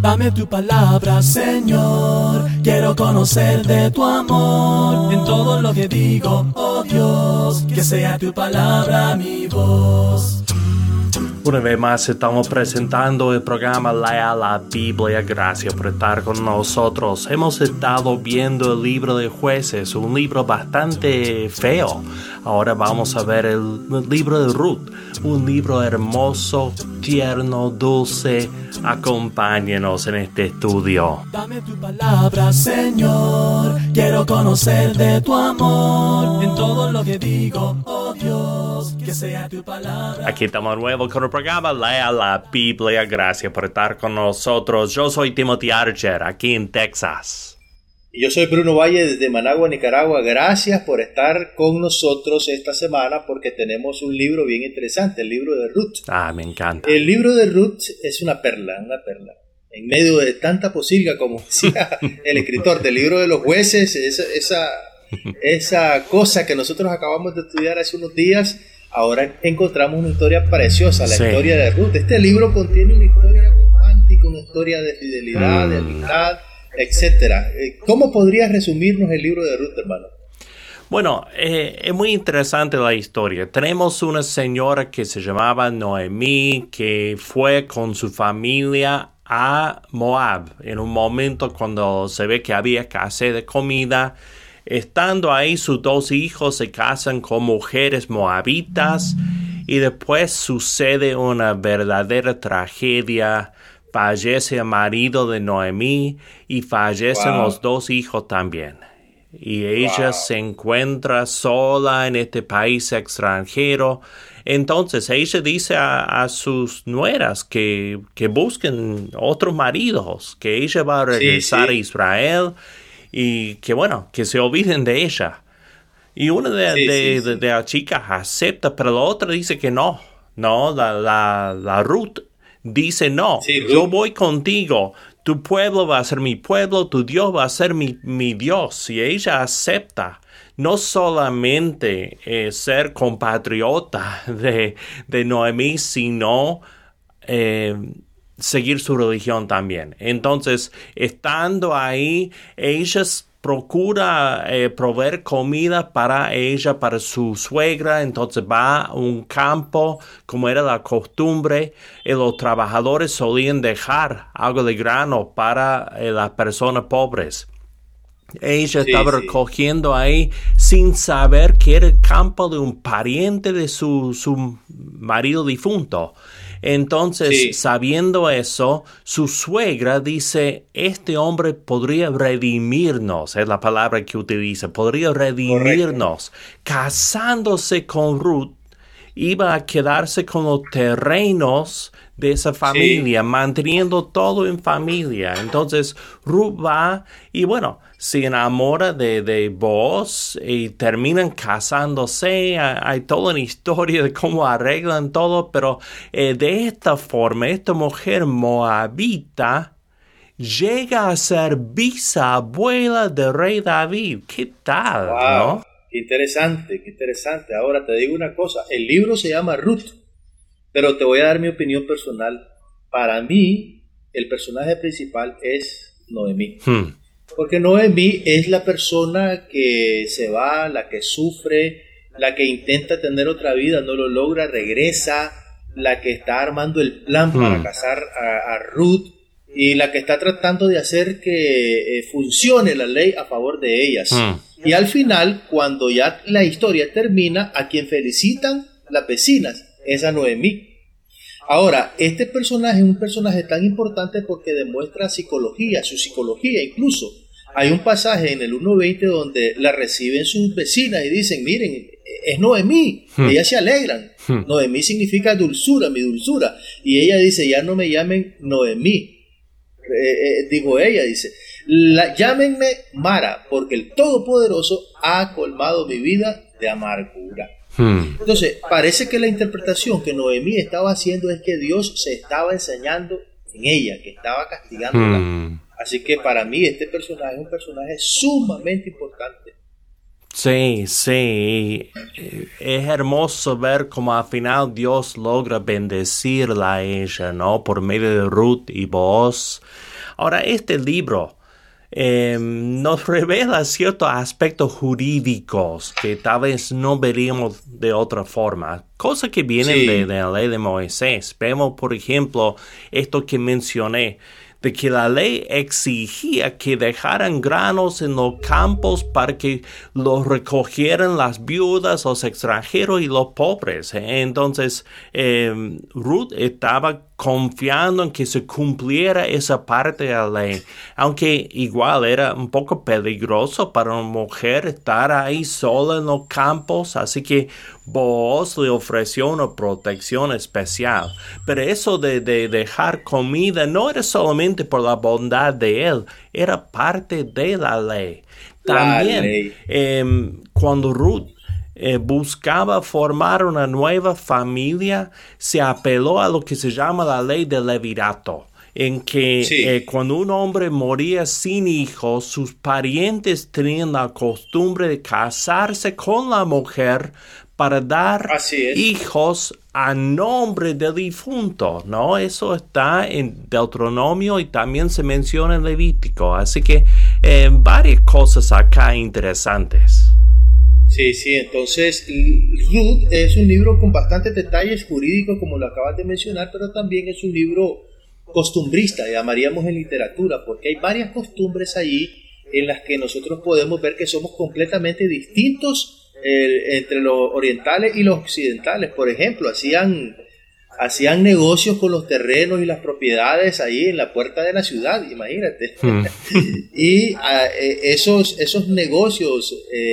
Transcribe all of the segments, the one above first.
Dame tu palabra, Señor. Quiero conocer de tu amor en todo lo que digo, oh Dios. Que sea tu palabra mi voz. Una vez más estamos presentando el programa Lea la Biblia. Gracias por estar con nosotros. Hemos estado viendo el libro de Jueces, un libro bastante feo. Ahora vamos a ver el libro de Ruth, un libro hermoso, tierno, dulce. Acompáñenos en este estudio. Dame tu palabra, Señor. Quiero conocer de tu amor en todo lo que digo, oh Dios. Que sea tu palabra. Aquí estamos de nuevo con el programa Lea la Biblia. Gracias por estar con nosotros. Yo soy Timothy Archer, aquí en Texas. Y yo soy Bruno Valle desde Managua, Nicaragua. Gracias por estar con nosotros esta semana porque tenemos un libro bien interesante, el libro de Ruth. Me encanta. El libro de Ruth es una perla. En medio de tanta posilga, como decía el escritor del libro de los jueces, esa cosa que nosotros acabamos de estudiar hace unos días, ahora encontramos una historia preciosa, la historia de Ruth. Este libro contiene una historia romántica, una historia de fidelidad, de amistad, etcétera. ¿Cómo podrías resumirnos el libro de Ruth, hermano? Bueno, es muy interesante la historia. Tenemos una señora que se llamaba Noemí, que fue con su familia a Moab en un momento cuando se ve que había escasez de comida. Estando ahí, sus dos hijos se casan con mujeres moabitas y después sucede una verdadera tragedia. Fallece el marido de Noemí y fallecen los dos hijos también. Y ella se encuentra sola en este país extranjero. Entonces ella dice a sus nueras que busquen otros maridos, que ella va a regresar a Israel y que se olviden de ella. Y una de las chicas acepta, pero la otra dice que no. No, la Ruth dice no, yo voy contigo. Tu pueblo va a ser mi pueblo, tu Dios va a ser mi Dios. Y ella acepta no solamente ser compatriota de Noemí, sino seguir su religión también. Entonces, estando ahí, ella procura proveer comida para ella, para su suegra. Entonces va a un campo, como era la costumbre, y los trabajadores solían dejar algo de grano para las personas pobres. Ella estaba recogiendo ahí sin saber que era el campo de un pariente de su marido difunto. Entonces, sabiendo eso, su suegra dice, este hombre podría redimirnos, es la palabra que utiliza, podría redimirnos. Correcto. Casándose con Ruth, iba a quedarse con los terrenos de esa familia, manteniendo todo en familia. Entonces, Ruth va y se enamora de Booz y terminan casándose. Hay toda una historia de cómo arreglan todo, pero de esta forma, esta mujer moabita llega a ser bisabuela del rey David. ¿Qué tal? Wow, ¿no? Qué interesante. Ahora te digo una cosa, el libro se llama Ruth, pero te voy a dar mi opinión personal. Para mí, el personaje principal es Noemí. Porque Noemí es la persona que se va, la que sufre, la que intenta tener otra vida, no lo logra, regresa, la que está armando el plan para casar a Ruth y la que está tratando de hacer que funcione la ley a favor de ellas. Y al final, cuando ya la historia termina, a quien felicitan las vecinas es a Noemí. Ahora, este personaje es un personaje tan importante porque demuestra su psicología incluso. Hay un pasaje en el 1:20 donde la reciben sus vecinas y dicen, miren, es Noemí. Ellas se alegran. Noemí significa dulzura, mi dulzura. Y ella dice, ya no me llamen Noemí. Dijo ella, dice, llámenme Mara, porque el Todopoderoso ha colmado mi vida de amargura. Entonces, parece que la interpretación que Noemí estaba haciendo es que Dios se estaba enseñando en ella, que estaba castigándola. Así que para mí este personaje es un personaje sumamente importante. Sí, es hermoso ver cómo al final Dios logra bendecirla a ella, ¿no? Por medio de Ruth y Booz. Ahora, este libro nos revela ciertos aspectos jurídicos que tal vez no veríamos de otra forma, cosas que vienen de la ley de Moisés. Vemos, por ejemplo, esto que mencioné, de que la ley exigía que dejaran granos en los campos para que los recogieran las viudas, los extranjeros y los pobres. Entonces, Ruth estaba confiando en que se cumpliera esa parte de la ley, aunque igual era un poco peligroso para una mujer estar ahí sola en los campos, así que Booz le ofreció una protección especial. Pero eso de dejar comida no era solamente por la bondad de él, era parte de la ley. También, cuando Ruth buscaba formar una nueva familia, se apeló a lo que se llama la ley del levirato, en que cuando un hombre moría sin hijos, sus parientes tenían la costumbre de casarse con la mujer para dar hijos a nombre del difunto, ¿no? Eso está en Deuteronomio y también se menciona en Levítico. Así que varias cosas acá interesantes. Sí, entonces Ruth es un libro con bastantes detalles jurídicos, como lo acabas de mencionar, pero también es un libro costumbrista, llamaríamos en literatura, porque hay varias costumbres allí en las que nosotros podemos ver que somos completamente distintos entre los orientales y los occidentales. Por ejemplo, hacían negocios con los terrenos y las propiedades ahí en la puerta de la ciudad, imagínate. Y esos negocios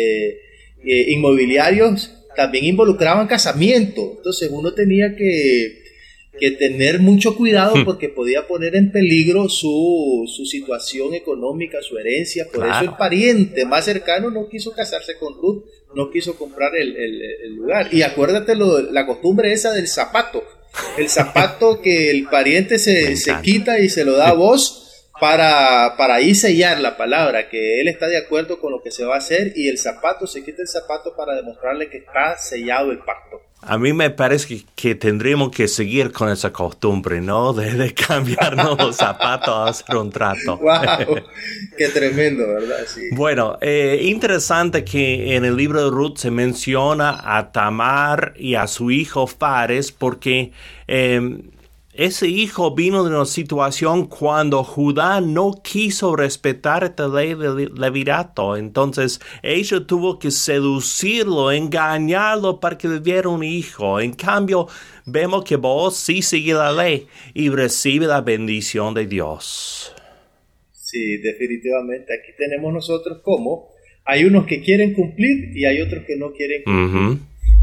inmobiliarios también involucraban casamiento, entonces uno tenía que tener mucho cuidado porque podía poner en peligro su situación económica, su herencia. Por eso el pariente más cercano no quiso casarse con Ruth, no quiso comprar el lugar. Y acuérdate la costumbre esa del zapato, el zapato que el pariente se quita y se lo da a Booz para ahí sellar la palabra, que él está de acuerdo con lo que se va a hacer, y se quita el zapato para demostrarle que está sellado el pacto. A mí me parece que tendríamos que seguir con esa costumbre, ¿no? De cambiarnos los zapatos a hacer un trato. ¡Wow! ¡Qué tremendo!, ¿verdad? Sí. Bueno, interesante que en el libro de Ruth se menciona a Tamar y a su hijo Fares, porque ese hijo vino de una situación cuando Judá no quiso respetar esta ley del levirato. Entonces ella tuvo que seducirlo, engañarlo para que le diera un hijo. En cambio, vemos que Booz sí sigue la ley y recibe la bendición de Dios. Sí, definitivamente. Aquí tenemos nosotros como hay unos que quieren cumplir y hay otros que no quieren cumplir.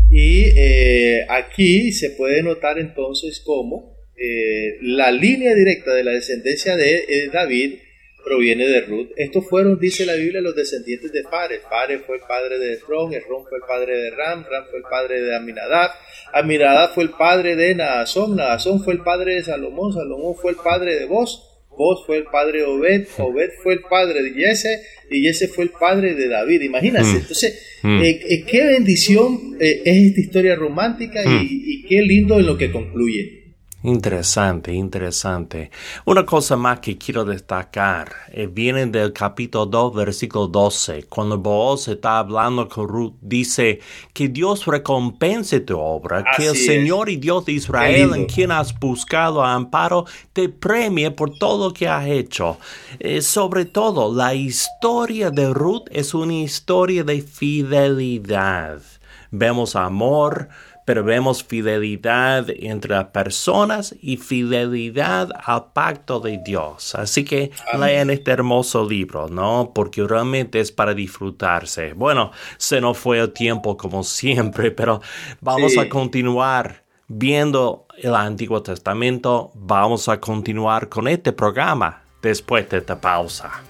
Y aquí se puede notar entonces cómo la línea directa de la descendencia de David proviene de Ruth. Estos fueron, dice la Biblia, los descendientes de Fares. Fares fue el padre de Esrón, Esrón fue el padre de Ram, Ram fue el padre de Aminadab, Aminadab fue el padre de Naasón, Naasón fue el padre de Salomón, Salomón fue el padre de Booz, Booz fue el padre de Obed, Obed fue el padre de Yese, y Yese fue el padre de David. Imagínate, entonces, qué bendición es esta historia romántica y qué lindo en lo que concluye. Interesante. Una cosa más que quiero destacar viene del capítulo 2, versículo 12. Cuando Booz está hablando con Ruth, dice que Dios recompense tu obra, que el Señor y Dios de Israel, en quien has buscado amparo, te premie por todo lo que has hecho. Sobre todo, la historia de Ruth es una historia de fidelidad. Vemos amor, pero vemos fidelidad entre las personas y fidelidad al pacto de Dios. Así que lean este hermoso libro, ¿no? Porque realmente es para disfrutarse. Bueno, se nos fue el tiempo como siempre, pero vamos a continuar viendo el Antiguo Testamento. Vamos a continuar con este programa después de esta pausa.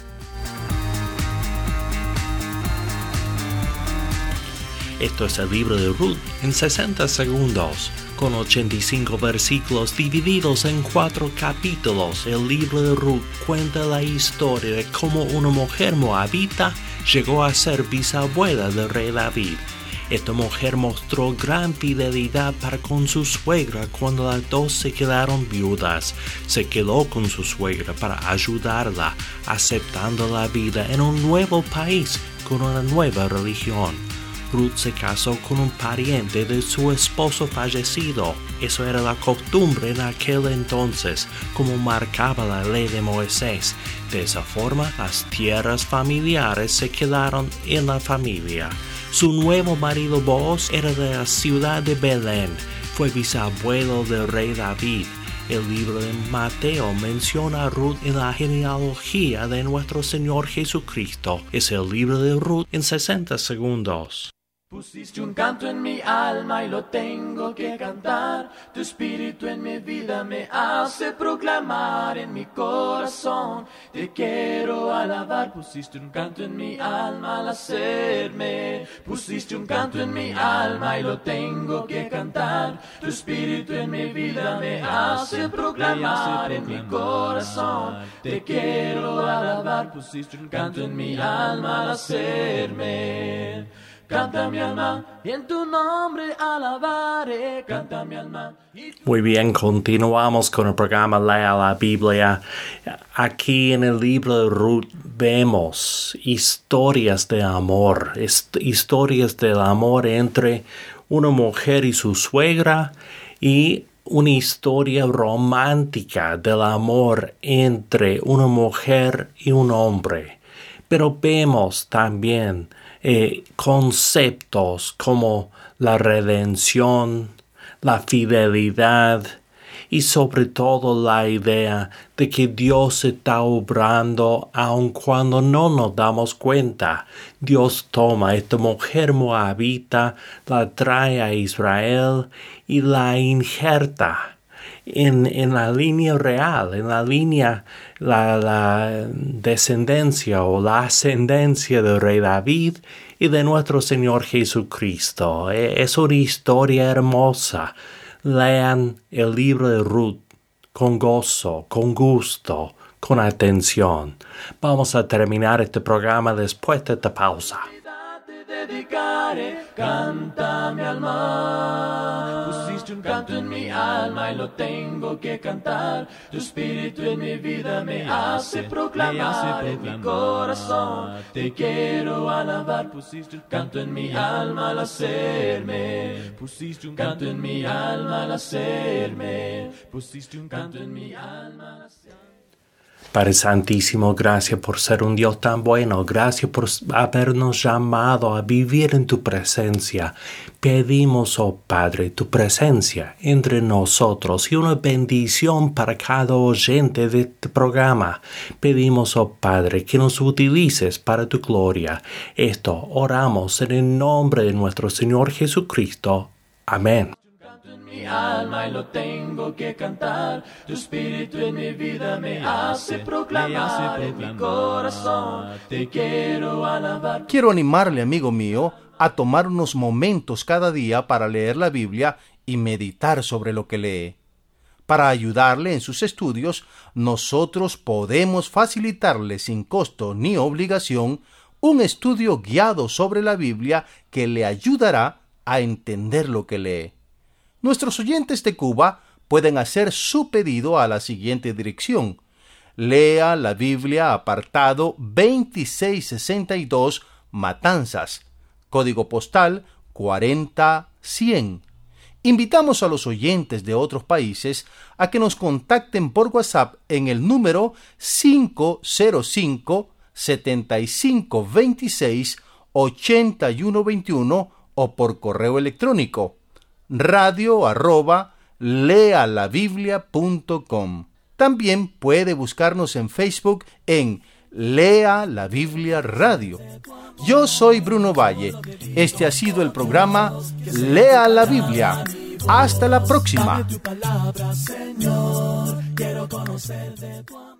Esto es el libro de Ruth en 60 segundos, con 85 versículos divididos en 4 capítulos. El libro de Ruth cuenta la historia de cómo una mujer moabita llegó a ser bisabuela del rey David. Esta mujer mostró gran fidelidad para con su suegra cuando las dos se quedaron viudas. Se quedó con su suegra para ayudarla, aceptando la vida en un nuevo país con una nueva religión. Ruth se casó con un pariente de su esposo fallecido. Eso era la costumbre en aquel entonces, como marcaba la ley de Moisés. De esa forma, las tierras familiares se quedaron en la familia. Su nuevo marido Booz era de la ciudad de Belén. Fue bisabuelo del rey David. El libro de Mateo menciona a Ruth en la genealogía de nuestro Señor Jesucristo. Es el libro de Ruth en 60 segundos. Pusiste un canto en mi alma y lo tengo que cantar. Tu espíritu en mi vida me hace proclamar en mi corazón. Te quiero alabar. Pusiste un canto en mi alma al hacerme. Pusiste un canto en mi alma y lo tengo que cantar. Tu espíritu en mi vida me hace proclamar en mi corazón. Te quiero alabar. Pusiste un canto en mi alma al hacerme. Canta mi alma y en tu nombre alabaré. Canta mi alma. Muy bien, continuamos con el programa Lea la Biblia. Aquí en el libro de Ruth vemos historias de amor, historias del amor entre una mujer y su suegra y una historia romántica del amor entre una mujer y un hombre. Pero vemos también conceptos como la redención, la fidelidad y sobre todo la idea de que Dios está obrando aun cuando no nos damos cuenta. Dios toma a esta mujer moabita, la trae a Israel y la injerta en la línea real, en la línea, la descendencia o la ascendencia del rey David y de nuestro Señor Jesucristo. Es una historia hermosa. Lean el libro de Ruth con gozo, con gusto, con atención. Vamos a terminar este programa después de esta pausa. Dedicaré, canta mi alma. Pusiste un canto en mi alma y lo tengo que cantar. Tu espíritu en mi vida me hace proclamar en mi corazón. Te quiero alabar. Pusiste un canto en mi alma al hacerme. Pusiste un canto en mi alma al hacerme. Pusiste un canto en mi alma al hacerme. Padre Santísimo, gracias por ser un Dios tan bueno. Gracias por habernos llamado a vivir en tu presencia. Pedimos, oh Padre, tu presencia entre nosotros y una bendición para cada oyente de este programa. Pedimos, oh Padre, que nos utilices para tu gloria. Esto oramos en el nombre de nuestro Señor Jesucristo. Amén. Mi alma y lo tengo que cantar. Tu espíritu en mi vida me hace proclamar en mi corazón. Te quiero alabar. Quiero animarle, amigo mío, a tomar unos momentos cada día para leer la Biblia y meditar sobre lo que lee. Para ayudarle en sus estudios, nosotros podemos facilitarle sin costo ni obligación un estudio guiado sobre la Biblia que le ayudará a entender lo que lee. Nuestros oyentes de Cuba pueden hacer su pedido a la siguiente dirección: Lea la Biblia, apartado 2662, Matanzas, código postal 40100. Invitamos a los oyentes de otros países a que nos contacten por WhatsApp en el número 505-7526-8121 o por correo electrónico radio@lealabiblia.com. También puede buscarnos en Facebook en Lea la Biblia Radio. Yo soy Bruno Valle. Este ha sido el programa Lea la Biblia. Hasta la próxima. Tu palabra, Señor, quiero conocer de tu amor.